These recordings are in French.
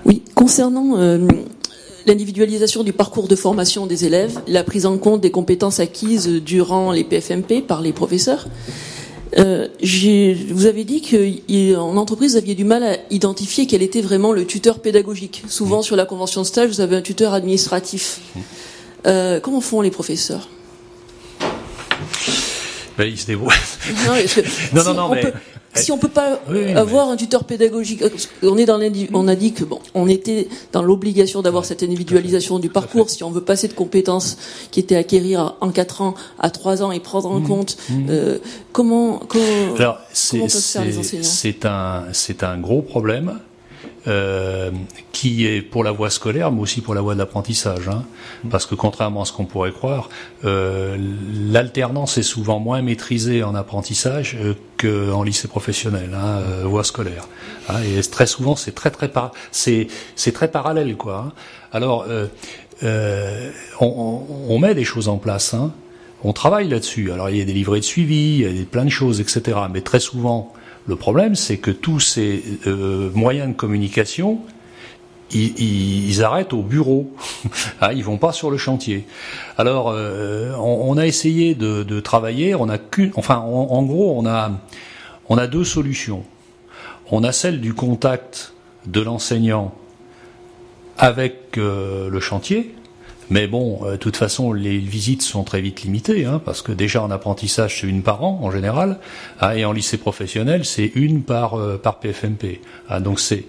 Oui, concernant l'individualisation du parcours de formation des élèves, la prise en compte des compétences acquises durant les PFMP par les professeurs, vous avez dit qu'en entreprise, vous aviez du mal à identifier quel était vraiment le tuteur pédagogique. Souvent, sur la convention de stage, vous avez un tuteur administratif. Comment font les professeurs ? Ils se débrouillent. Non, mais si on peut pas avoir un tuteur pédagogique, on a dit que on était dans l'obligation d'avoir cette individualisation du parcours. Si on veut passer de compétences qui étaient acquérir en 4 ans à 3 ans et prendre en compte, comment peuvent faire les enseignants ? C'est un gros problème. Qui est pour la voie scolaire, mais aussi pour la voie de l'apprentissage, parce que contrairement à ce qu'on pourrait croire, l'alternance est souvent moins maîtrisée en apprentissage qu'en lycée professionnel, voie scolaire. Et très souvent, c'est très parallèle, quoi. Alors, on met des choses en place, on travaille là-dessus. Alors, il y a des livrets de suivi, il y a plein de choses, etc. Mais très souvent, le problème, c'est que tous ces moyens de communication, ils arrêtent au bureau. Ils vont pas sur le chantier. Alors, on a essayé de travailler. En gros, on a 2 solutions. On a celle du contact de l'enseignant avec le chantier. Mais bon, de toute façon, les visites sont très vite limitées, parce que déjà en apprentissage, c'est 1 par an en général, et en lycée professionnel, c'est 1 par PFMP. Donc c'est,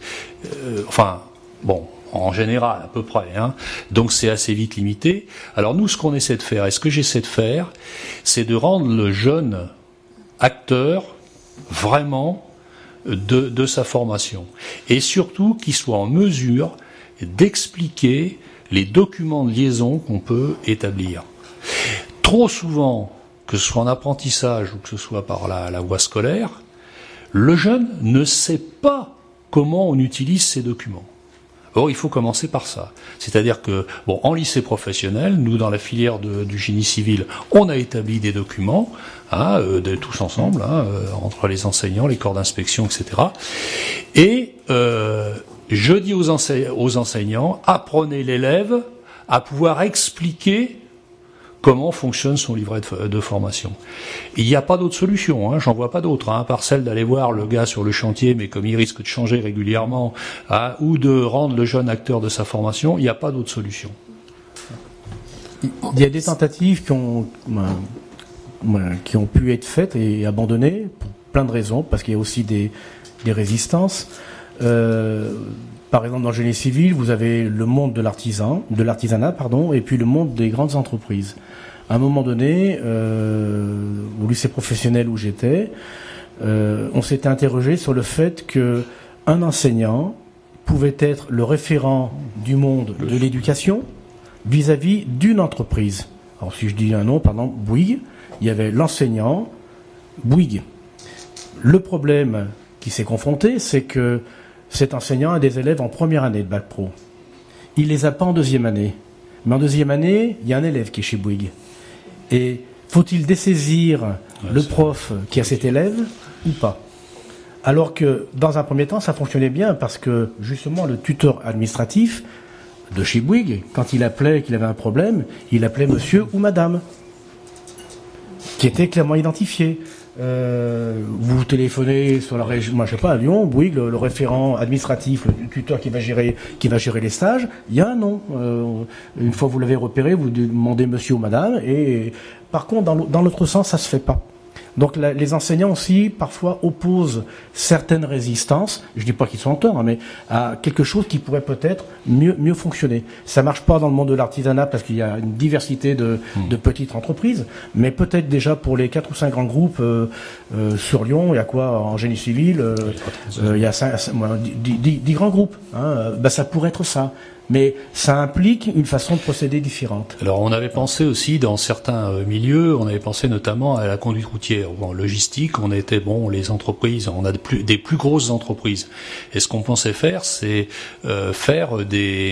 en général à peu près. Donc c'est assez vite limité. Alors nous, ce qu'on essaie de faire, et ce que j'essaie de faire, c'est de rendre le jeune acteur vraiment de sa formation, et surtout qu'il soit en mesure d'expliquer les documents de liaison qu'on peut établir. Trop souvent, que ce soit en apprentissage ou que ce soit par la voie scolaire, le jeune ne sait pas comment on utilise ces documents. Or, il faut commencer par ça. C'est-à-dire que, en lycée professionnel, nous, dans la filière du génie civil, on a établi des documents, tous ensemble, entre les enseignants, les corps d'inspection, etc. Et je dis aux enseignants, apprenez l'élève à pouvoir expliquer comment fonctionne son livret de formation. Il n'y a pas d'autre solution, j'en vois pas d'autre, à part celle d'aller voir le gars sur le chantier, mais comme il risque de changer régulièrement, ou de rendre le jeune acteur de sa formation, il n'y a pas d'autre solution. Il y a des tentatives qui ont pu être faites et abandonnées pour plein de raisons, parce qu'il y a aussi des résistances. Par exemple, dans le génie civil, vous avez le monde de l'artisanat, et puis le monde des grandes entreprises. À un moment donné, au lycée professionnel où j'étais, on s'était interrogé sur le fait que un enseignant pouvait être le référent du monde de l'éducation vis-à-vis d'une entreprise. Alors, si je dis un nom, par exemple, Bouygues, il y avait l'enseignant Bouygues. Le problème qui s'est confronté, c'est que cet enseignant a des élèves en première année de bac pro. Il les a pas en deuxième année. Mais en deuxième année, il y a un élève qui est chez Bouygues. Et faut-il dessaisir le prof qui a cet élève ou pas ? Alors que, dans un premier temps, ça fonctionnait bien parce que, justement, le tuteur administratif de chez Bouygues, quand il appelait qu'il avait un problème, il appelait monsieur ou madame, qui était clairement identifié. Vous téléphonez sur la région, moi je sais pas, à Lyon, Bouygues, le référent administratif, le tuteur qui va gérer les stages, il y a un nom. Une fois que vous l'avez repéré, vous demandez monsieur ou madame, et par contre, dans l'autre sens, ça se fait pas. Donc les enseignants aussi, parfois, opposent certaines résistances, je dis pas qu'ils sont en tort, mais à quelque chose qui pourrait peut-être mieux fonctionner. Ça marche pas dans le monde de l'artisanat parce qu'il y a une diversité de petites entreprises, mais peut-être déjà pour les 4 ou 5 grands groupes sur Lyon, il y a quoi en génie civil, il y a 10 grands groupes. Ça pourrait être ça. Mais ça implique une façon de procéder différente. Alors on avait pensé aussi dans certains milieux, on avait pensé notamment à la conduite routière. En logistique, on était les entreprises, on a des plus grosses entreprises. Et ce qu'on pensait faire, c'est faire des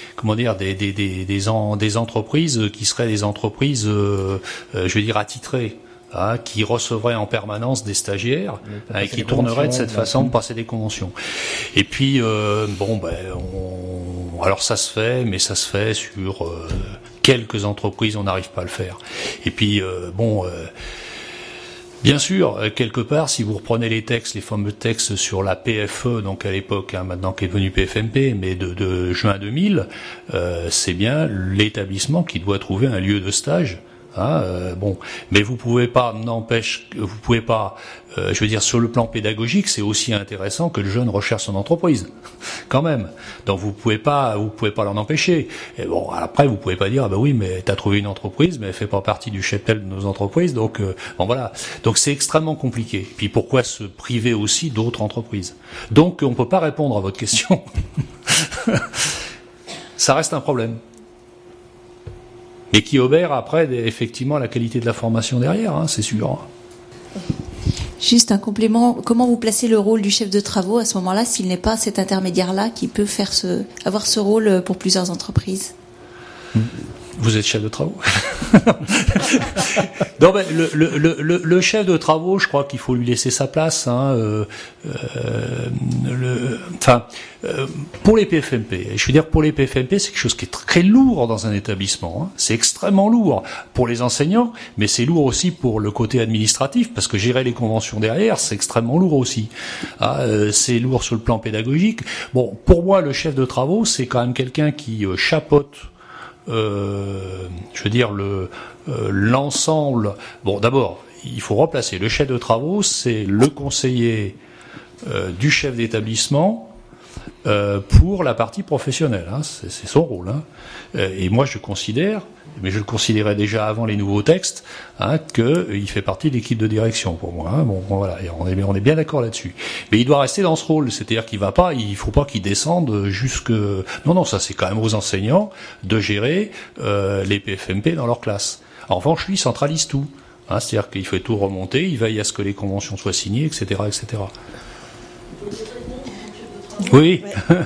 entreprises qui seraient des entreprises, attitrées. Qui recevraient en permanence des stagiaires et qui tourneraient de cette façon, de passer des conventions. Et puis, bon, alors ça se fait, mais ça se fait sur quelques entreprises, on n'arrive pas à le faire. Et puis bien sûr, quelque part, si vous reprenez les textes, les fameux textes sur la PFE, donc à l'époque, maintenant qui est devenu PFMP, mais de juin 2000, c'est bien l'établissement qui doit trouver un lieu de stage. Mais vous pouvez pas, je veux dire, sur le plan pédagogique, c'est aussi intéressant que le jeune recherche son entreprise, quand même. Donc vous pouvez pas l'en empêcher. Et bon, après vous pouvez pas dire, oui, mais t'as trouvé une entreprise, mais elle fait pas partie du cheptel de nos entreprises, donc voilà. Donc c'est extrêmement compliqué. Puis pourquoi se priver aussi d'autres entreprises? Donc on peut pas répondre à votre question. Ça reste un problème. Et qui obère après, effectivement, la qualité de la formation derrière, c'est sûr. Juste un complément, comment vous placez le rôle du chef de travaux à ce moment-là, s'il n'est pas cet intermédiaire-là qui peut avoir ce rôle pour plusieurs entreprises? Vous êtes chef de travaux? Non, mais le chef de travaux, je crois qu'il faut lui laisser sa place. Pour les PFMP, je veux dire, pour les PFMP, c'est quelque chose qui est très lourd dans un établissement. C'est extrêmement lourd pour les enseignants, mais c'est lourd aussi pour le côté administratif, parce que gérer les conventions derrière, c'est extrêmement lourd aussi. C'est lourd sur le plan pédagogique. Bon, pour moi, le chef de travaux, c'est quand même quelqu'un qui chapeaute je veux dire l'ensemble. Bon, d'abord, il faut replacer le chef de travaux, c'est le conseiller du chef d'établissement pour la partie professionnelle. C'est son rôle. Et moi, je considère, mais je le considérais déjà avant les nouveaux textes, qu'il fait partie de l'équipe de direction pour moi. Bon, voilà, et on est bien d'accord là-dessus. Mais il doit rester dans ce rôle, c'est-à-dire il faut pas qu'il descende jusque. Non, ça c'est quand même aux enseignants de gérer les PFMP dans leur classe. En revanche, lui, il centralise tout. C'est-à-dire qu'il fait tout remonter, il veille à ce que les conventions soient signées, etc., etc. Oui.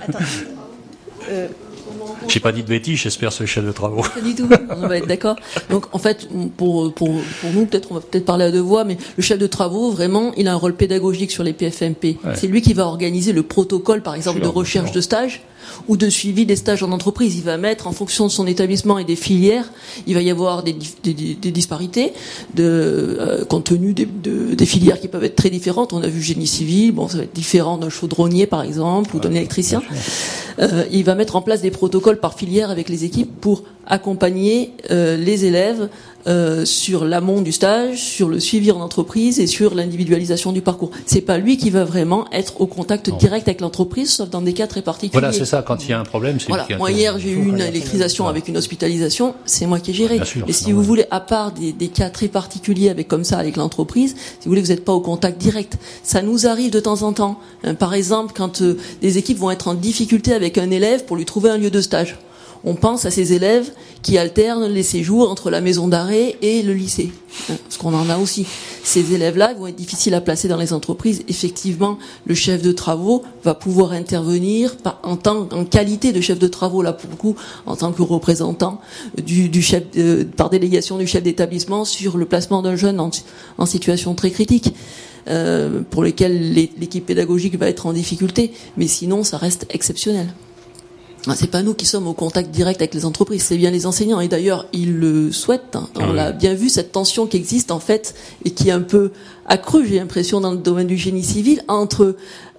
J'ai pas dit de bêtises, j'espère, ce chef de travaux. Pas du tout, on va être d'accord. Donc, en fait, pour nous, peut-être, on va peut-être parler à deux voix, mais le chef de travaux, vraiment, il a un rôle pédagogique sur les PFMP. Ouais. C'est lui qui va organiser le protocole, par exemple, de recherche de stage ou de suivi des stages en entreprise. Il va mettre, en fonction de son établissement et des filières, il va y avoir des disparités compte tenu des filières qui peuvent être très différentes. On a vu génie civil, ça va être différent d'un chaudronnier, par exemple, ou d'un électricien. Il va mettre en place des protocoles par filière avec les équipes pour accompagner les élèves sur l'amont du stage, sur le suivi en entreprise et sur l'individualisation du parcours. C'est pas lui qui va vraiment être au contact direct avec l'entreprise, sauf dans des cas très particuliers. Voilà, c'est ça. Quand il y a un problème, c'est lui qui Moi, hier, j'ai eu une électrisation avec une hospitalisation. C'est moi qui ai géré. Mais si vous voulez, à part des cas très particuliers comme ça avec l'entreprise, si vous voulez, vous n'êtes pas au contact direct. Ça nous arrive de temps en temps. Par exemple, quand des équipes vont être en difficulté avec un élève pour lui trouver un lieu de stage. On pense à ces élèves qui alternent les séjours entre la maison d'arrêt et le lycée. Parce qu'on en a aussi. Ces élèves-là vont être difficiles à placer dans les entreprises. Effectivement, le chef de travaux va pouvoir intervenir en qualité de chef de travaux, là, pour le coup, en tant que représentant du chef, par délégation du chef d'établissement sur le placement d'un jeune en situation très critique. Pour lesquels l'équipe pédagogique va être en difficulté. Mais sinon, ça reste exceptionnel. C'est pas nous qui sommes au contact direct avec les entreprises, c'est bien les enseignants. Et d'ailleurs, ils le souhaitent. On l'a bien vu, cette tension qui existe en fait et qui est un peu accrue, j'ai l'impression, dans le domaine du génie civil, entre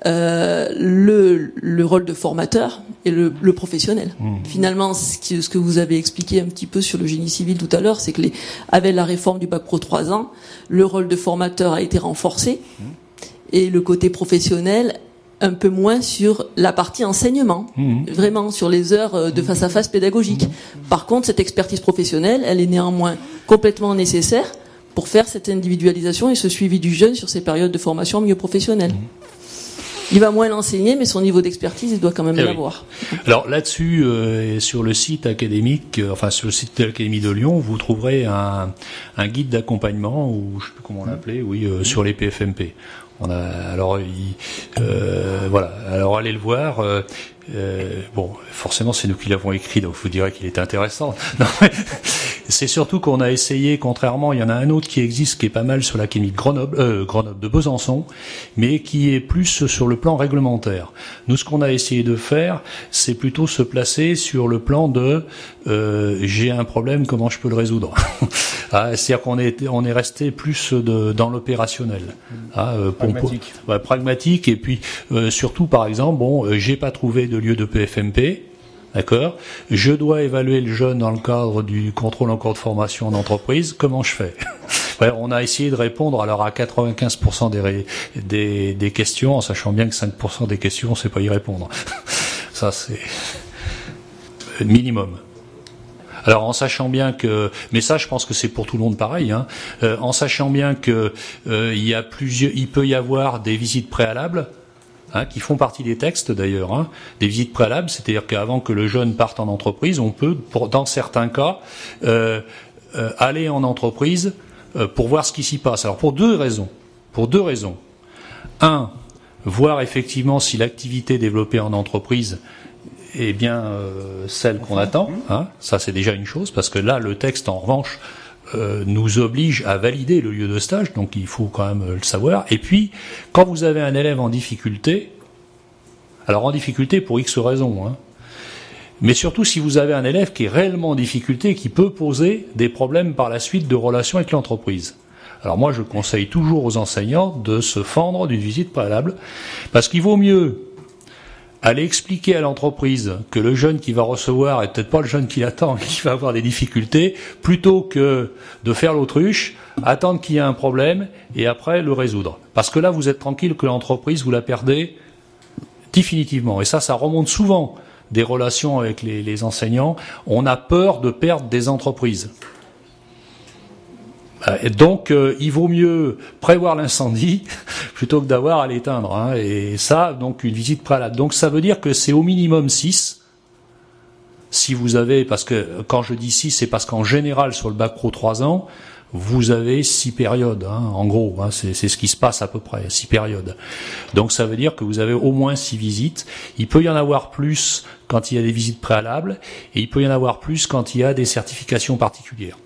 le rôle de formateur et le professionnel. Finalement, ce que vous avez expliqué un petit peu sur le génie civil tout à l'heure, c'est que avec la réforme du Bac Pro 3 ans, le rôle de formateur a été renforcé et le côté professionnel un peu moins sur la partie enseignement, vraiment sur les heures de face-à-face pédagogique. Par contre, cette expertise professionnelle, elle est néanmoins complètement nécessaire pour faire cette individualisation et ce suivi du jeune sur ces périodes de formation mieux professionnelle. Il va moins l'enseigner, mais son niveau d'expertise, il doit quand même l'avoir. Alors là-dessus, sur le site académique, sur le site de l'Académie de Lyon, vous trouverez un guide d'accompagnement, ou je sais plus comment l'appeler, sur les PFMP. Alors allez le voir. Forcément c'est nous qui l'avons écrit, donc vous direz qu'il est intéressant. Non, C'est surtout qu'on a essayé, contrairement, il y en a un autre qui existe, qui est pas mal sur l'académie de Grenoble de Besançon, mais qui est plus sur le plan réglementaire. Nous, ce qu'on a essayé de faire, c'est plutôt se placer sur le plan de j'ai un problème, comment je peux le résoudre. C'est-à-dire qu'on est resté plus dans l'opérationnel. Pragmatique, et puis surtout, par exemple, j'ai pas trouvé de lieu de PFMP. D'accord. Je dois évaluer le jeune dans le cadre du contrôle en cours de formation en entreprise. Comment je fais? On a essayé de répondre alors à 95% des questions, en sachant bien que 5% des questions, c'est pas y répondre. Ça, c'est minimum. Alors en sachant bien que, mais ça je pense que c'est pour tout le monde pareil, en sachant bien que il peut y avoir des visites préalables. Qui font partie des textes d'ailleurs, des visites préalables, c'est-à-dire qu'avant que le jeune parte en entreprise, on peut, dans certains cas, aller en entreprise pour voir ce qui s'y passe. Alors pour deux raisons. Un, voir effectivement si l'activité développée en entreprise est bien celle qu'on attend. Ça c'est déjà une chose, parce que là le texte en revanche nous oblige à valider le lieu de stage, donc il faut quand même le savoir. Et puis, quand vous avez un élève en difficulté, alors en difficulté pour X raisons, mais surtout si vous avez un élève qui est réellement en difficulté, qui peut poser des problèmes par la suite de relations avec l'entreprise. Alors moi, je conseille toujours aux enseignants de se fendre d'une visite préalable, parce qu'il vaut mieux aller expliquer à l'entreprise que le jeune qui va recevoir est peut-être pas le jeune qui l'attend, qui va avoir des difficultés, plutôt que de faire l'autruche, attendre qu'il y ait un problème et après le résoudre. Parce que là, vous êtes tranquille que l'entreprise, vous la perdez définitivement. Et ça remonte souvent des relations avec les enseignants. On a peur de perdre des entreprises. Et donc, il vaut mieux prévoir l'incendie plutôt que d'avoir à l'éteindre. Et ça, donc, une visite préalable. Donc, ça veut dire que c'est au minimum 6. Si vous avez, parce que quand je dis 6, c'est parce qu'en général, sur le bac pro 3 ans, vous avez 6 périodes. En gros, c'est ce qui se passe à peu près, 6 périodes. Donc, ça veut dire que vous avez au moins 6 visites. Il peut y en avoir plus quand il y a des visites préalables, et il peut y en avoir plus quand il y a des certifications particulières.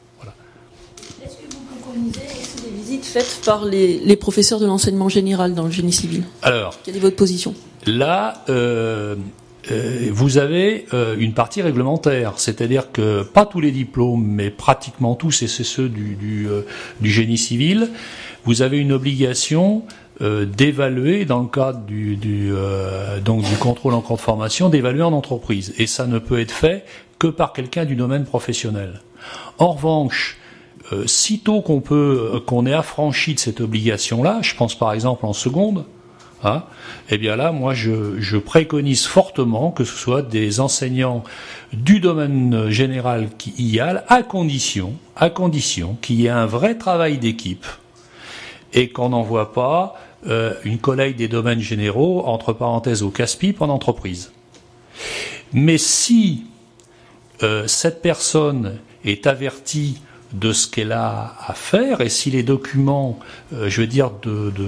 C'est des visites faites par les professeurs de l'enseignement général dans le génie civil. Alors, quelle est votre position? Là, vous avez une partie réglementaire, c'est-à-dire que pas tous les diplômes, mais pratiquement tous, et c'est ceux du génie civil, vous avez une obligation d'évaluer dans le cadre donc du contrôle en cours de formation, d'évaluer en entreprise, et ça ne peut être fait que par quelqu'un du domaine professionnel. En revanche, sitôt qu'on est affranchi de cette obligation-là, je pense par exemple en seconde, eh bien là, moi, je préconise fortement que ce soit des enseignants du domaine général qui y aillent, à condition qu'il y ait un vrai travail d'équipe et qu'on n'envoie pas une collègue des domaines généraux, entre parenthèses, au casse-pipe en entreprise. Mais si cette personne est avertie de ce qu'elle a à faire, et si les documents, je veux dire, de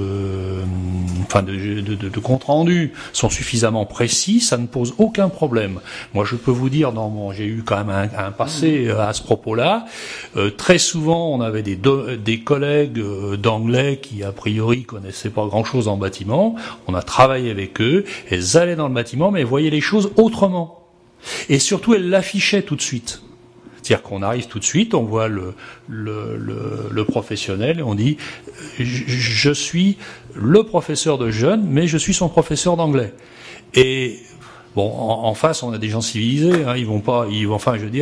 compte rendu sont suffisamment précis, ça ne pose aucun problème. Moi, je peux vous dire, j'ai eu quand même un passé à ce propos-là. Très souvent, on avait des collègues d'anglais qui, a priori, connaissaient pas grand-chose en bâtiment. On a travaillé avec eux. Elles allaient dans le bâtiment, mais elles voyaient les choses autrement. Et surtout, elles l'affichaient tout de suite. C'est-à-dire qu'on arrive tout de suite, on voit le professionnel et on dit je suis le professeur de jeunes, mais je suis son professeur d'anglais. Et bon, en face, on a des gens civilisés, ils vont pas, on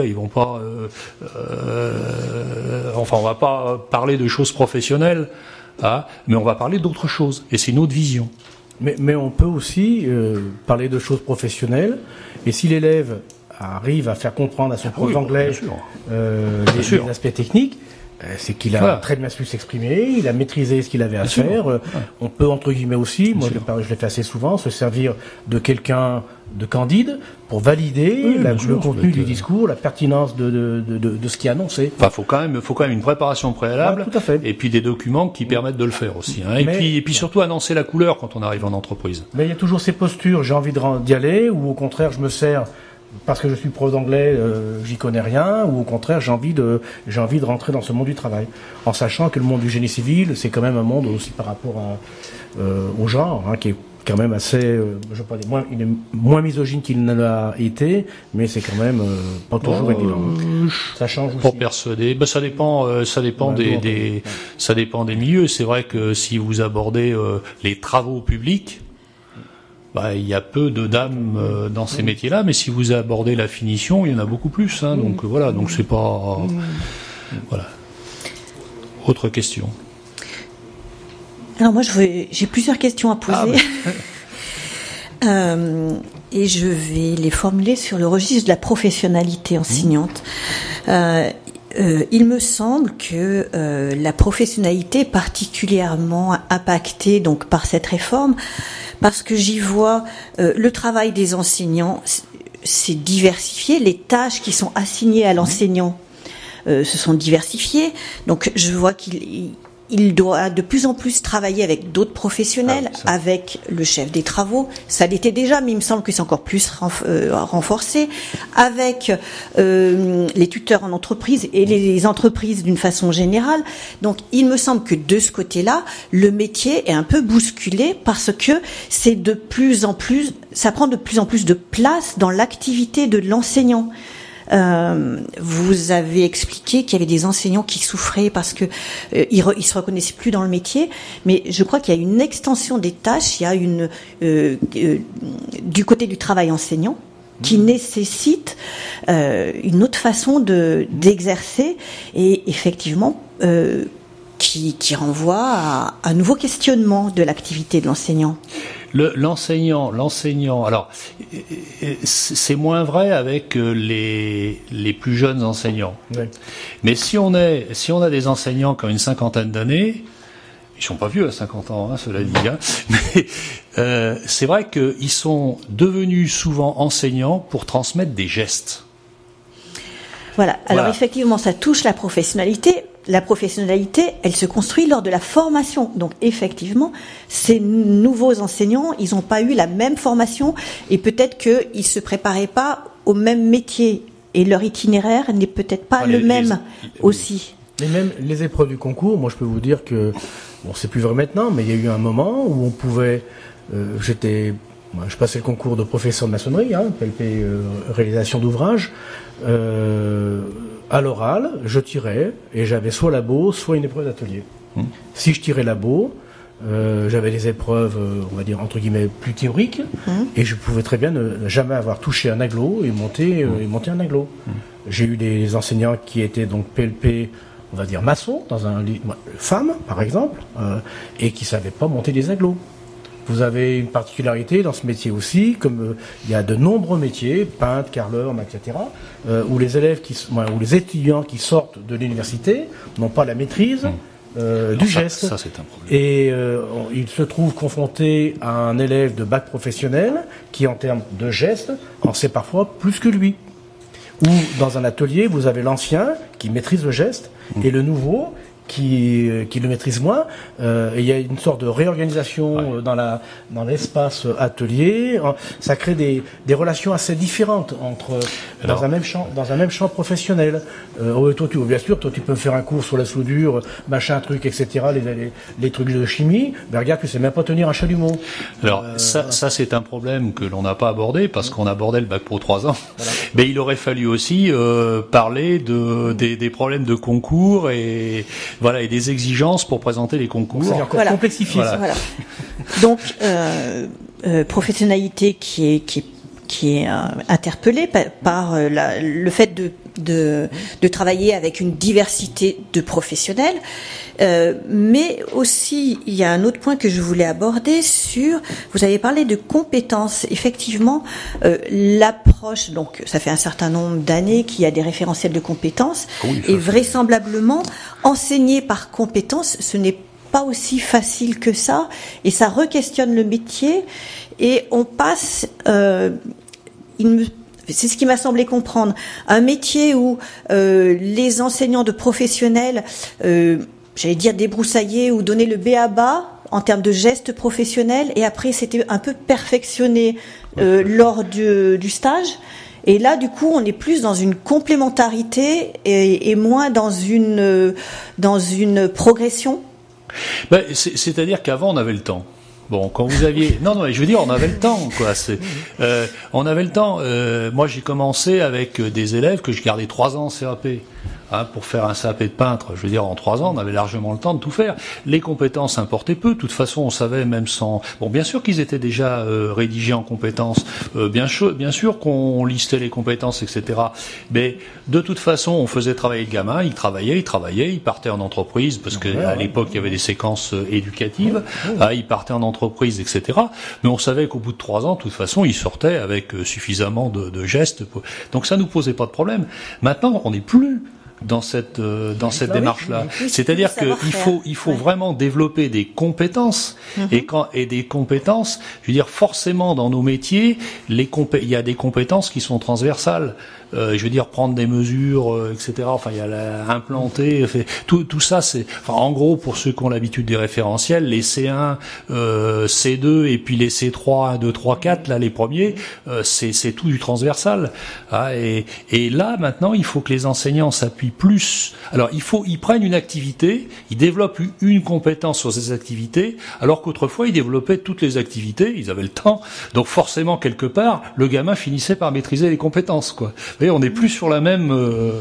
va pas parler de choses professionnelles, mais on va parler d'autres choses. Et c'est une autre vision. Mais on peut aussi parler de choses professionnelles. Et si l'élève arrive à faire comprendre à son prof d'anglais les aspects techniques, c'est qu'il a très bien su s'exprimer, il a maîtrisé ce qu'il avait à faire. On peut, entre guillemets aussi, moi je l'ai fait assez souvent, se servir de quelqu'un de candide pour valider le contenu du discours, la pertinence de ce qui est annoncé. Enfin, faut quand même une préparation préalable, tout à fait. Et puis des documents qui permettent de le faire aussi. Et puis surtout annoncer la couleur quand on arrive en entreprise. Mais il y a toujours ces postures, j'ai envie d'y aller, ou au contraire je me sers parce que je suis prof d'anglais, j'y connais rien, ou au contraire j'ai envie de rentrer dans ce monde du travail, en sachant que le monde du génie civil, c'est quand même un monde aussi par rapport au genre, hein, qui est quand même assez, je veux pas dire, il est moins misogyne qu'il ne l'a été, mais c'est quand même pas toujours évident. Ça change aussi. Pour persuader, ça dépend ça dépend des milieux. C'est vrai que si vous abordez les travaux publics, il y a peu de dames dans ces métiers-là, mais si vous abordez la finition, il y en a beaucoup plus. Hein, donc voilà, donc c'est pas voilà. Autre question. Alors moi, j'ai plusieurs questions à poser. Et je vais les formuler sur le registre de la professionnalité enseignante. Il me semble que la professionnalité est particulièrement impactée donc par cette réforme, parce que j'y vois le travail des enseignants, c'est diversifié, les tâches qui sont assignées à l'enseignant se sont diversifiées. Donc je vois qu'il doit de plus en plus travailler avec d'autres professionnels, avec le chef des travaux. Ça l'était déjà, mais il me semble que c'est encore plus renforcé. Avec les tuteurs en entreprise et les entreprises d'une façon générale. Donc, il me semble que de ce côté-là, le métier est un peu bousculé parce que c'est de plus en plus, ça prend de plus en plus de place dans l'activité de l'enseignant. Vous avez expliqué qu'il y avait des enseignants qui souffraient parce que ils se reconnaissaient plus dans le métier, mais je crois qu'il y a une extension des tâches, il y a du côté du travail enseignant qui nécessite une autre façon d'exercer et effectivement qui renvoie à un nouveau questionnement de l'activité de l'enseignant. L'enseignant, alors c'est moins vrai avec les plus jeunes enseignants. Oui. Mais si on a des enseignants qui ont une cinquantaine d'années, ils sont pas vieux à 50 ans, hein, cela dit, hein, mais c'est vrai qu'ils sont devenus souvent enseignants pour transmettre des gestes. Voilà. Alors effectivement, ça touche la professionnalité. La professionnalité, elle se construit lors de la formation. Donc effectivement, ces nouveaux enseignants, ils n'ont pas eu la même formation et peut-être qu'ils se préparaient pas au même métier et leur itinéraire n'est peut-être pas le même aussi. Mais même les épreuves du concours, moi je peux vous dire que, bon c'est plus vrai maintenant, mais il y a eu un moment où on pouvait, je passais le concours de professeur de maçonnerie, PLP réalisation d'ouvrage. À l'oral, je tirais et j'avais soit labo, soit une épreuve d'atelier. Si je tirais labo, j'avais des épreuves, on va dire entre guillemets plus théoriques, et je pouvais très bien ne jamais avoir touché un aglo et monter un aglo. J'ai eu des enseignants qui étaient donc PLP, on va dire maçon, dans un femme par exemple, et qui savaient pas monter des aglos. Vous avez une particularité dans ce métier aussi, comme il y a de nombreux métiers, peintre, carreleur, etc., où les élèves ou les étudiants qui sortent de l'université n'ont pas la maîtrise du geste. Ça, c'est un problème. Et ils se trouvent confrontés à un élève de bac professionnel qui, en termes de geste, en sait parfois plus que lui. Ou dans un atelier, vous avez l'ancien qui maîtrise le geste et le nouveau qui le maîtrise moins. Et il y a une sorte de réorganisation dans l'espace atelier. Ça crée des relations assez différentes dans un même champ professionnel. Toi, bien sûr, tu peux me faire un cours sur la soudure, machin, truc, etc. Les trucs de chimie. Ben regarde, tu sais même pas tenir un chalumeau. Alors ça c'est un problème que l'on n'a pas abordé parce qu'on abordait le bac pro 3 ans. Voilà. Mais il aurait fallu aussi parler des problèmes de concours et des exigences pour présenter les concours. C'est encore complexifié. Voilà. Donc professionnalité qui est interpellée par le fait de travailler avec une diversité de professionnels, mais aussi il y a un autre point que je voulais aborder vous avez parlé de compétences. Effectivement, l'approche, donc ça fait un certain nombre d'années qu'il y a des référentiels de compétences, et vraisemblablement enseigner par compétences, ce n'est pas aussi facile que ça, et ça re-questionne le métier, et on passe, c'est ce qui m'a semblé comprendre, un métier où les enseignants de professionnels, j'allais dire débroussailler ou donner le b.a.-ba en termes de gestes professionnels, et après c'était un peu perfectionné lors du stage. Et là, du coup, on est plus dans une complémentarité et moins dans une progression. Ben, c'est-à-dire qu'avant, on avait le temps. Bon, quand vous aviez... Non, je veux dire, on avait le temps, quoi. On avait le temps. Moi, j'ai commencé avec des élèves que je gardais 3 ans en CAP. Pour faire un CAP de peintre, je veux dire, en 3 ans, on avait largement le temps de tout faire. Les compétences importaient peu. De toute façon, on savait même sans... Bon, bien sûr qu'ils étaient déjà rédigés en compétences. Bien sûr qu'on listait les compétences, etc. Mais de toute façon, on faisait travailler le gamin. Il travaillait, il partait en entreprise, parce qu'à l'époque, il y avait des séquences éducatives. Il partait en entreprise, etc. Mais on savait qu'au bout de 3 ans, de toute façon, il sortait avec suffisamment de gestes. Donc ça nous posait pas de problème. Maintenant, on n'est plus dans cette démarche-là. C'est-à-dire qu'il faut vraiment développer des compétences et des compétences. Je veux dire, forcément dans nos métiers, il y a des compétences qui sont transversales. Je veux dire, prendre des mesures, etc. Enfin, il y a implanter, tout ça, c'est, enfin, en gros, pour ceux qui ont l'habitude des référentiels, les C1, C2 et puis les C3, 1, 2, 3, 4, là, les premiers, c'est tout du transversal. Et là, maintenant, il faut que les enseignants s'appuient plus. Alors, ils prennent une activité, ils développent une compétence sur ces activités, alors qu'autrefois, ils développaient toutes les activités, ils avaient le temps. Donc, forcément, quelque part, le gamin finissait par maîtriser les compétences, quoi. Et on n'est plus sur la même,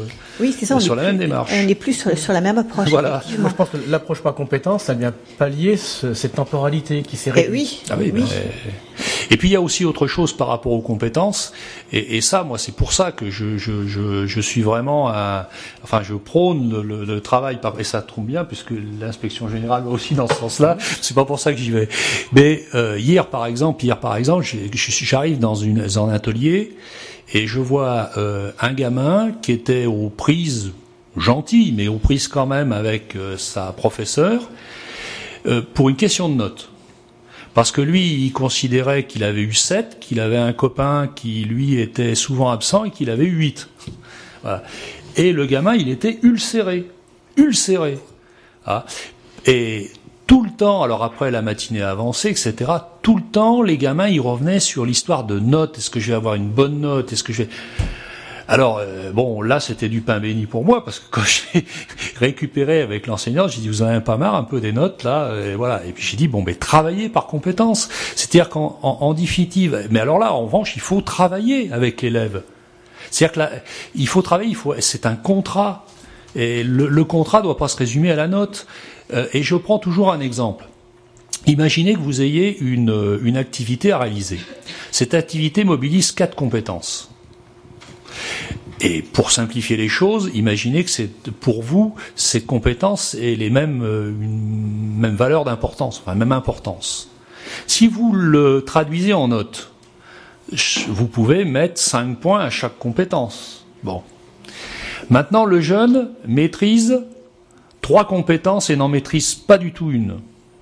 la même démarche. On n'est plus sur la même approche. Voilà. Moi, je pense que l'approche par compétence, ça vient pallier cette temporalité qui s'est réduite. Oui. Et puis il y a aussi autre chose par rapport aux compétences. Et ça, moi, c'est pour ça que je suis vraiment, je prône le travail et ça tombe bien puisque l'inspection générale va aussi dans ce sens-là. C'est pas pour ça que j'y vais. Mais hier par exemple, j'arrive dans un atelier. Et je vois un gamin qui était aux prises gentilles, mais aux prises quand même avec sa professeure, pour une question de notes. Parce que lui, il considérait qu'il avait eu 7, qu'il avait un copain qui, lui, était souvent absent et qu'il avait eu 8. Voilà. Et le gamin, il était ulcéré. Et tout le temps, alors après la matinée avancée, etc., tout le temps, les gamins, ils revenaient sur l'histoire de notes. Est-ce que je vais avoir une bonne note? Est-ce que je vais... Alors, là, c'était du pain béni pour moi, parce que quand j'ai récupéré avec l'enseignant, j'ai dit, vous en avez pas marre un peu des notes, là, et voilà. Et puis j'ai dit, travaillez par compétence. C'est-à-dire qu'en définitive, mais alors là, en revanche, il faut travailler avec l'élève. C'est-à-dire que là, il faut travailler, c'est un contrat. Et le contrat doit pas se résumer à la note. Et je prends toujours un exemple. Imaginez que vous ayez une activité à réaliser. Cette activité mobilise 4 compétences. Et pour simplifier les choses, imaginez que pour vous, ces compétences aient une même valeur d'importance, enfin même importance. Si vous le traduisez en notes, vous pouvez mettre 5 points à chaque compétence. Bon. Maintenant, le jeune maîtrise 3 compétences et n'en maîtrise pas du tout une.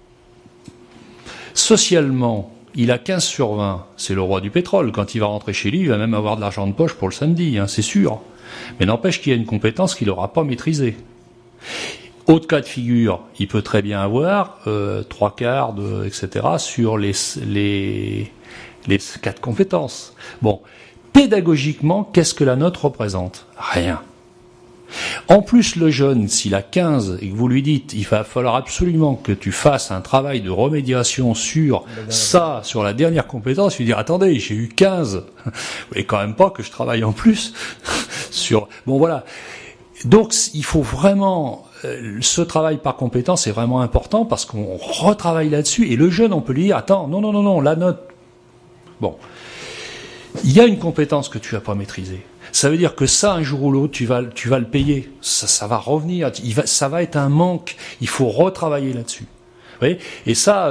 Socialement, il a 15 sur 20. C'est le roi du pétrole. Quand il va rentrer chez lui, il va même avoir de l'argent de poche pour le samedi, c'est sûr. Mais n'empêche qu'il y a une compétence qu'il n'aura pas maîtrisée. Autre cas de figure, il peut très bien avoir 3 quarts, etc. sur les 4 compétences. Bon, pédagogiquement, qu'est-ce que la note représente? Rien. En plus, le jeune, s'il a 15 et que vous lui dites, il va falloir absolument que tu fasses un travail de remédiation sur ça, sur la dernière compétence, il va dire, attendez, j'ai eu 15. Vous voulez quand même pas que je travaille en plus sur... Bon, voilà. Donc, il faut vraiment... ce travail par compétence est vraiment important parce qu'on retravaille là-dessus. Et le jeune, on peut lui dire, attends, non, la note... Bon. Il y a une compétence que tu vas pas maîtriser. Ça veut dire que ça, un jour ou l'autre, tu vas le payer. Ça va revenir. Ça va être un manque. Il faut retravailler là-dessus. Vous voyez ? Et ça,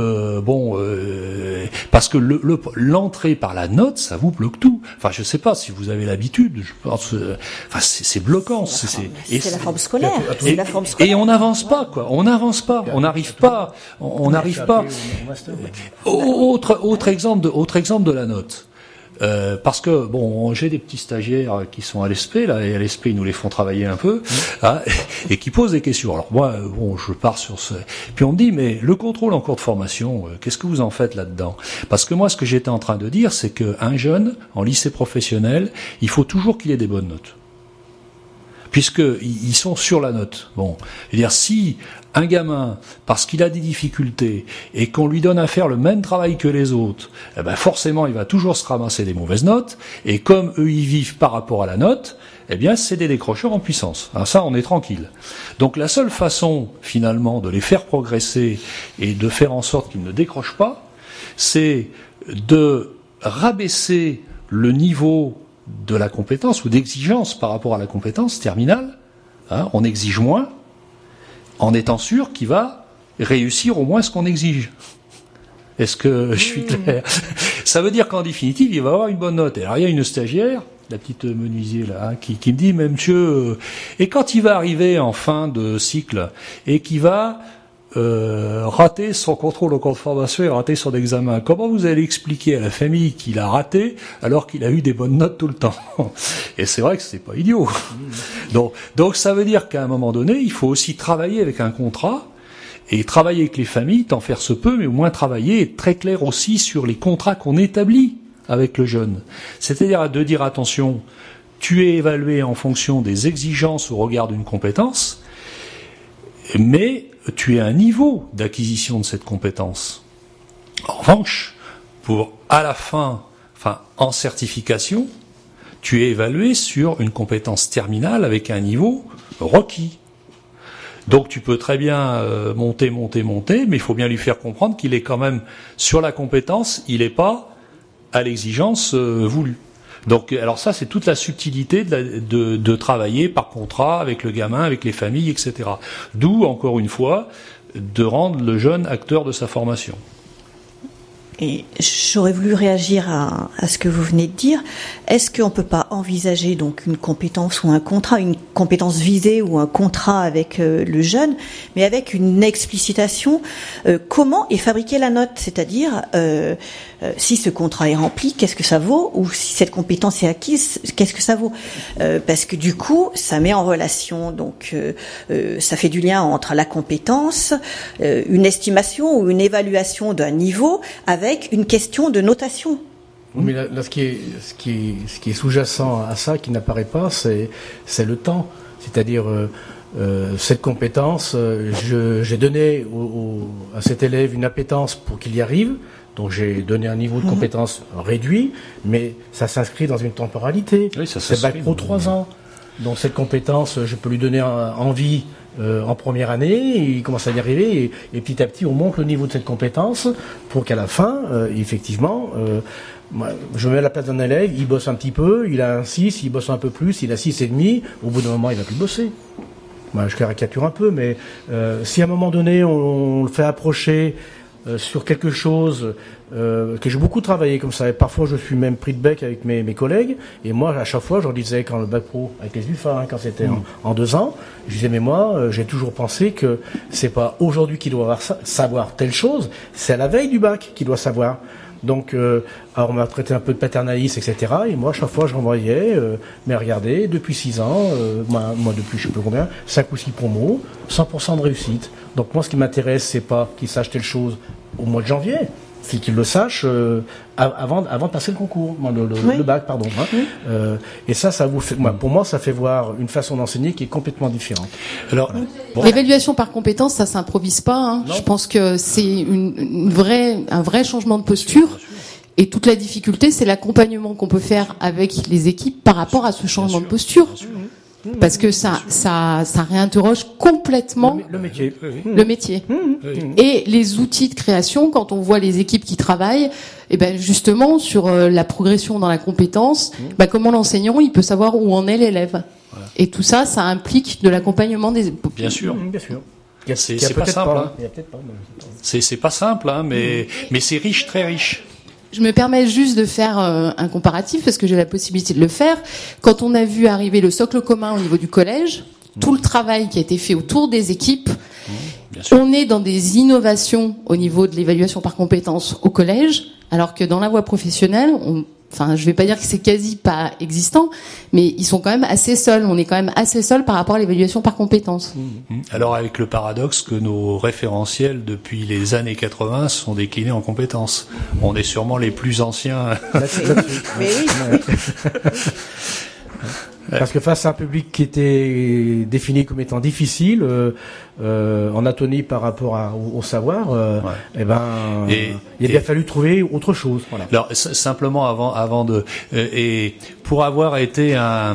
parce que l'entrée par la note, ça vous bloque tout. Enfin, je sais pas si vous avez l'habitude. Je pense, c'est bloquant. C'est la forme scolaire. Et on n'avance pas, quoi. On n'avance pas. On n'arrive pas. On n'arrive pas. Autre exemple de la note. parce que bon, j'ai des petits stagiaires qui sont à l'ESP là, et à l'ESP ils nous les font travailler un peu, et qui posent des questions. Alors moi, bon, je pars sur ce, puis on me dit mais le contrôle en cours de formation, qu'est-ce que vous en faites là-dedans? Parce que moi, ce que j'étais en train de dire, c'est qu'un jeune en lycée professionnel, il faut toujours qu'il ait des bonnes notes, puisque ils sont sur la note. Bon, c'est-à-dire si un gamin, parce qu'il a des difficultés et qu'on lui donne à faire le même travail que les autres, eh ben forcément il va toujours se ramasser des mauvaises notes, et comme eux ils vivent par rapport à la note, eh bien c'est des décrocheurs en puissance. Alors ça, on est tranquille. Donc la seule façon finalement de les faire progresser et de faire en sorte qu'ils ne décrochent pas, c'est de rabaisser le niveau de la compétence ou d'exigence par rapport à la compétence terminale. On exige moins, en étant sûr qu'il va réussir au moins ce qu'on exige. Est-ce que je suis clair? Ça veut dire qu'en définitive, il va avoir une bonne note. Et alors, il y a une stagiaire, la petite menuisier là, qui me dit, mais monsieur, et quand il va arriver en fin de cycle, et qu'il va rater son contrôle au cours de formation et rater son examen, comment vous allez expliquer à la famille qu'il a raté alors qu'il a eu des bonnes notes tout le temps? Et c'est vrai que c'est pas idiot. Donc ça veut dire qu'à un moment donné, il faut aussi travailler avec un contrat, et travailler avec les familles, tant faire se peut, mais au moins travailler et être très clair aussi sur les contrats qu'on établit avec le jeune. C'est-à-dire de dire attention, tu es évalué en fonction des exigences au regard d'une compétence, mais tu es à un niveau d'acquisition de cette compétence. En revanche, pour à la fin, en certification, tu es évalué sur une compétence terminale avec un niveau requis. Donc tu peux très bien monter, mais il faut bien lui faire comprendre qu'il est quand même sur la compétence, il n'est pas à l'exigence voulue. Donc, alors ça, c'est toute la subtilité de travailler par contrat avec le gamin, avec les familles, etc. D'où, encore une fois, de rendre le jeune acteur de sa formation. Et j'aurais voulu réagir à ce que vous venez de dire. Est-ce qu'on peut pas envisager donc une compétence ou un contrat, une compétence visée ou un contrat avec le jeune, mais avec une explicitation comment est fabriquée la note, c'est-à-dire si ce contrat est rempli, qu'est-ce que ça vaut, ou si cette compétence est acquise, qu'est-ce que ça vaut, parce que du coup, ça met en relation, donc ça fait du lien entre la compétence, une estimation ou une évaluation d'un niveau avec une question de notation. Mais là, ce qui est sous-jacent à ça, qui n'apparaît pas, c'est le temps. C'est-à-dire cette compétence, j'ai donné à cet élève une appétence pour qu'il y arrive. Donc j'ai donné un niveau de compétence réduit, mais ça s'inscrit dans une temporalité. Oui, ça c'est bac pro 3 ans. Donc cette compétence, je peux lui donner envie en première année, il commence à y arriver, et petit à petit on monte le niveau de cette compétence pour qu'à la fin, effectivement, je me mets à la place d'un élève, il bosse un petit peu, il a un 6, il bosse un peu plus, il a 6,5, au bout d'un moment il va plus bosser. Moi, je caricature un peu, mais si à un moment donné on le fait approcher sur quelque chose que j'ai beaucoup travaillé comme ça, et parfois je suis même pris de bec avec mes collègues, et moi à chaque fois je leur disais, quand le bac pro avec les UFA, quand c'était en 2 ans, je disais mais moi j'ai toujours pensé que c'est pas aujourd'hui qu'il doit savoir telle chose, c'est à la veille du bac qu'il doit savoir. Donc alors on m'a traité un peu de paternaliste, etc. Et moi à chaque fois je renvoyais, mais regardez, depuis 6 ans, moi depuis je sais plus combien, 5 ou 6 promos, 100% de réussite. Donc moi ce qui m'intéresse, c'est pas qu'il sache telle chose au mois de janvier, c'est qu'il le sache avant de passer le concours, le bac, pardon. Et ça vous fait, pour moi, ça fait voir une façon d'enseigner qui est complètement différente. Alors, l'évaluation par compétence, ça s'improvise pas. Je pense que c'est un vrai changement de posture. Et toute la difficulté, c'est l'accompagnement qu'on peut faire avec les équipes par rapport à ce changement de posture. Parce que ça réinterroge complètement le métier. Le métier. Et les outils de création, quand on voit les équipes qui travaillent, et ben justement sur la progression dans la compétence, comment l'enseignant il peut savoir où en est l'élève. Voilà. Et tout ça, ça implique de l'accompagnement des. Bien sûr. Bien sûr. C'est pas simple. C'est pas simple, mais c'est riche, très riche. Je me permets juste de faire un comparatif parce que j'ai la possibilité de le faire. Quand on a vu arriver le socle commun au niveau du collège, tout le travail qui a été fait autour des équipes, on est dans des innovations au niveau de l'évaluation par compétences au collège, alors que dans la voie professionnelle, enfin, je vais pas dire que c'est quasi pas existant, mais ils sont quand même assez seuls. On est quand même assez seuls par rapport à l'évaluation par compétences. Alors avec le paradoxe que nos référentiels depuis les années 80 sont déclinés en compétences. On est sûrement les plus anciens. Mais oui. Parce que face à un public qui était défini comme étant difficile, en atonie par rapport au savoir, il a bien fallu trouver autre chose. Voilà. Alors simplement avant de et pour avoir été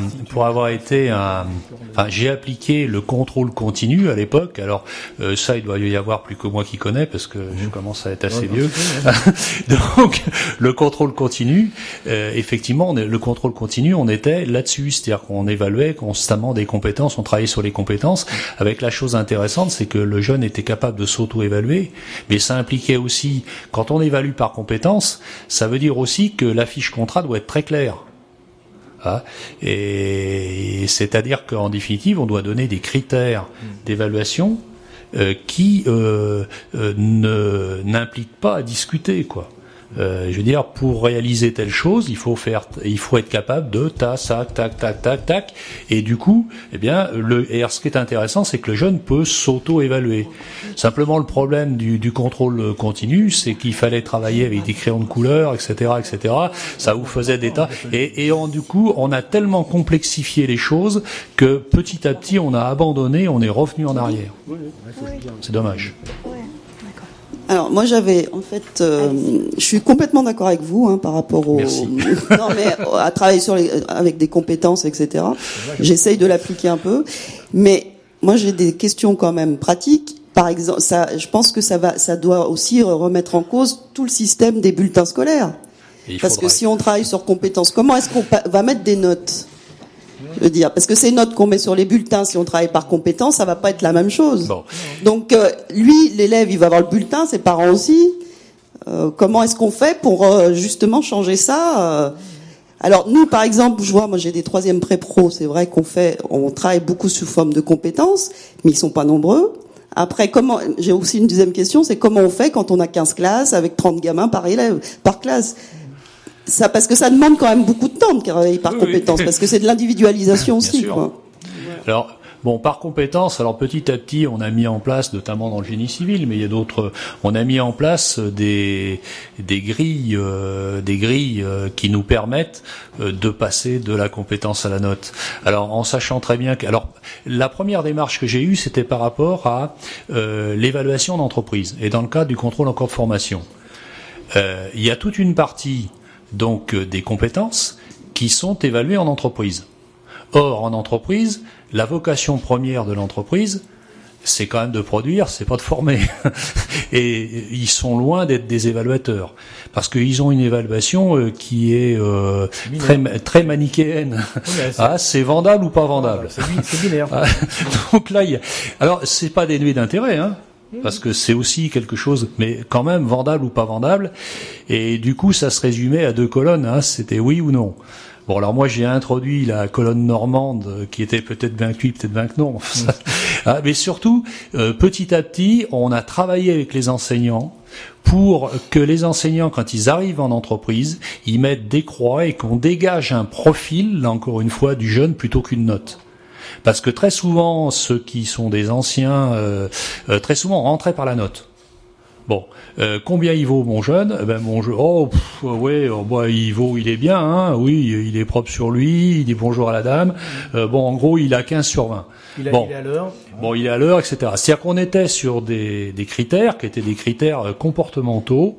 enfin j'ai appliqué le contrôle continu à l'époque. Alors ça il doit y avoir plus que moi qui connais parce que je commence à être assez vieux. Donc le contrôle continu, effectivement le contrôle continu on était là-dessus, c'est-à-dire qu'on évaluait constamment des compétences, on travaillait sur les compétences avec la chose intéressante c'est que le jeune était capable de s'auto-évaluer, mais ça impliquait aussi, quand on évalue par compétence, ça veut dire aussi que la fiche contrat doit être très claire. Ah, et c'est-à-dire qu'en définitive, on doit donner des critères d'évaluation qui n'impliquent pas à discuter, quoi. Je veux dire, pour réaliser telle chose, il faut être capable de tac, et du coup, eh bien, ce qui est intéressant, c'est que le jeune peut s'auto-évaluer. Simplement, le problème du contrôle continu, c'est qu'il fallait travailler avec des crayons de couleur, etc. Ça vous faisait des tas, du coup, on a tellement complexifié les choses que petit à petit, on a abandonné, on est revenu en arrière. C'est dommage. Alors moi j'avais en fait, je suis complètement d'accord avec vous par rapport au non mais à travailler avec des compétences etc. J'essaye de l'appliquer un peu, mais moi j'ai des questions quand même pratiques. Par exemple, je pense que ça doit aussi remettre en cause tout le système des bulletins scolaires. Parce que si on travaille sur compétences, comment est-ce qu'on va mettre des notes? Je veux dire, parce que ces notes qu'on met sur les bulletins, si on travaille par compétence, ça va pas être la même chose. Bon. Donc, lui, l'élève, il va avoir le bulletin, ses parents aussi. Comment est-ce qu'on fait pour justement changer ça Alors, nous, par exemple, moi j'ai des 3e pré-pro, c'est vrai on travaille beaucoup sous forme de compétences, mais ils sont pas nombreux. Après, j'ai aussi une deuxième question, c'est comment on fait quand on a 15 classes avec 30 gamins par élève, par classe? Ça, parce que ça demande quand même beaucoup de temps de travailler par compétence, parce que c'est de l'individualisation aussi, quoi. Alors, bon, par compétence, alors petit à petit, on a mis en place, notamment dans le génie civil, mais il y a d'autres, on a mis en place des grilles qui nous permettent de passer de la compétence à la note. Alors, en sachant très bien la première démarche que j'ai eue, c'était par rapport à l'évaluation d'entreprise, et dans le cadre du contrôle en cours de formation. Il y a toute une partie donc des compétences qui sont évaluées en entreprise. Or, en entreprise, la vocation première de l'entreprise, c'est quand même de produire, c'est pas de former. Et ils sont loin d'être des évaluateurs, parce qu'ils ont une évaluation qui est très manichéenne. C'est vendable ou pas vendable. C'est binaire. Donc là, alors c'est pas dénué d'intérêt, parce que c'est aussi quelque chose, mais quand même vendable ou pas vendable. Et du coup, ça se résumait à 2 colonnes. C'était oui ou non. Bon, alors moi j'ai introduit la colonne normande qui était peut-être bien que oui, peut-être bien que non. Mais surtout, petit à petit, on a travaillé avec les enseignants pour que les enseignants, quand ils arrivent en entreprise, ils mettent des croix et qu'on dégage un profil, là encore une fois, du jeune plutôt qu'une note. Parce que très souvent, ceux qui sont des anciens, très souvent rentraient par la note. Bon, combien il vaut mon jeune? Mon jeune, il est bien, oui, il est propre sur lui, il dit bonjour à la dame. En gros, il a 15 sur 20. Il est à l'heure. Il est à l'heure, etc. C'est-à-dire qu'on était sur des critères qui étaient des critères comportementaux,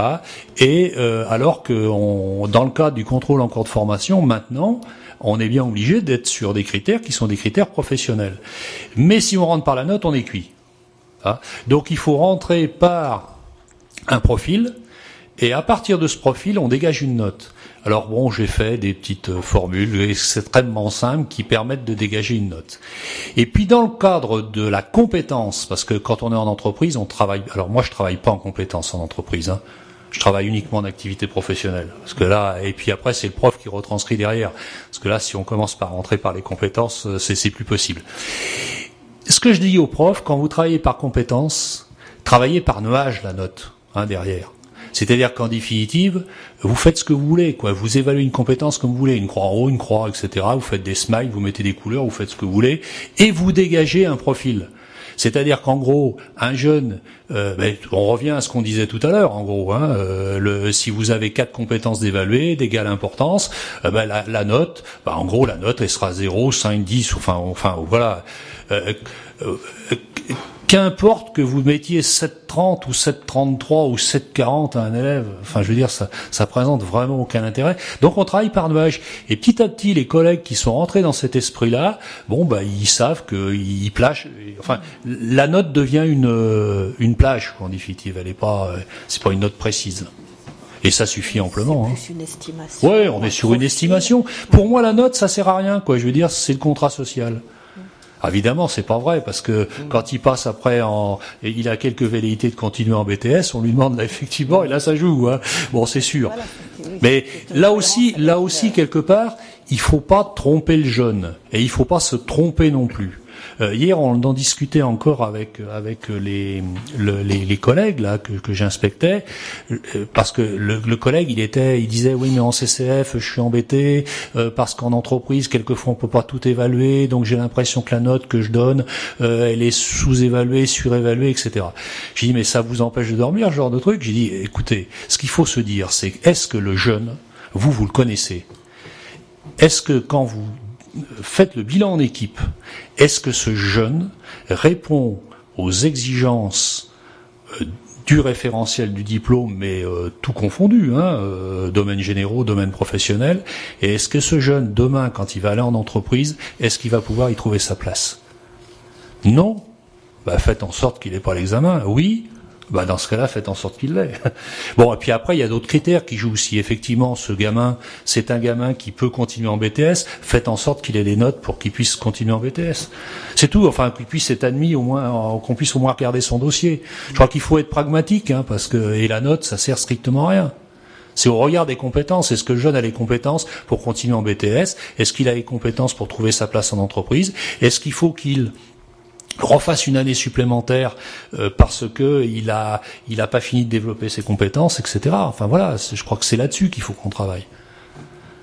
alors que dans le cadre du contrôle en cours de formation, maintenant, on est bien obligé d'être sur des critères qui sont des critères professionnels. Mais si on rentre par la note, on est cuit. Donc il faut rentrer par un profil, et à partir de ce profil, on dégage une note. Alors j'ai fait des petites formules extrêmement simples qui permettent de dégager une note. Et puis dans le cadre de la compétence, parce que quand on est en entreprise, on travaille. Alors moi, je travaille pas en compétence en entreprise. Je travaille uniquement en activité professionnelle. Parce que là, et puis après, c'est le prof qui retranscrit derrière. Parce que là, si on commence par rentrer par les compétences, c'est plus possible. Ce que je dis aux profs, quand vous travaillez par compétence, travaillez par nuage la note, derrière. C'est-à-dire qu'en définitive, vous faites ce que vous voulez, quoi. Vous évaluez une compétence comme vous voulez, une croix en haut, une croix, etc. Vous faites des smiles, vous mettez des couleurs, vous faites ce que vous voulez, et vous dégagez un profil. C'est-à-dire qu'en gros, un jeune, on revient à ce qu'on disait tout à l'heure, en gros, si vous avez 4 compétences d'évaluer d'égale importance, la note, en gros, la note, elle sera 0, 5, 10, enfin, voilà. Qu'importe que vous mettiez 7,30 ou 7,33 ou 7,40 à un élève, enfin je veux dire ça présente vraiment aucun intérêt. Donc on travaille par nuage. Et petit à petit les collègues qui sont rentrés dans cet esprit-là, ils savent qu'ils plagent. Enfin la note devient une plage en définitive. Elle est pas, c'est pas une note précise. Et ça suffit amplement. C'est plus une estimation. Ouais, on est sur une estimation. Pour moi la note ça sert à rien quoi. Je veux dire c'est le contrat social. Évidemment, c'est pas vrai, parce que quand il passe après et il a quelques velléités de continuer en BTS, on lui demande là, effectivement, et là ça joue, hein. Bon, c'est sûr. Mais là aussi, quelque part, il faut pas tromper le jeune, et il faut pas se tromper non plus. Hier, on en discutait encore avec les collègues là que j'inspectais, parce que le collègue il disait oui mais en CCF je suis embêté parce qu'en entreprise quelquefois on peut pas tout évaluer, donc j'ai l'impression que la note que je donne elle est sous-évaluée, surévaluée, etc. J'ai dit mais ça vous empêche de dormir, ce genre de truc? J'ai dit écoutez, ce qu'il faut se dire c'est est-ce que le jeune, vous le connaissez? Est-ce que quand vous faites le bilan en équipe, est-ce que ce jeune répond aux exigences du référentiel du diplôme, mais tout confondu, domaines généraux, domaines professionnels, et est-ce que ce jeune, demain, quand il va aller en entreprise, est-ce qu'il va pouvoir y trouver sa place? Non. Faites en sorte qu'il n'ait pas l'examen. Oui. Dans ce cas-là, faites en sorte qu'il l'ait. Bon, et puis après, il y a d'autres critères qui jouent. Si effectivement, ce gamin, c'est un gamin qui peut continuer en BTS, faites en sorte qu'il ait les notes pour qu'il puisse continuer en BTS. C'est tout. Enfin, qu'il puisse être admis au moins, qu'on puisse au moins regarder son dossier. Je crois qu'il faut être pragmatique, parce que, et la note, ça sert strictement à rien. C'est au regard des compétences. Est-ce que le jeune a les compétences pour continuer en BTS? Est-ce qu'il a les compétences pour trouver sa place en entreprise? Est-ce qu'il faut qu'il refasse une année supplémentaire parce que il a pas fini de développer ses compétences, etc. Enfin voilà, je crois que c'est là-dessus qu'il faut qu'on travaille.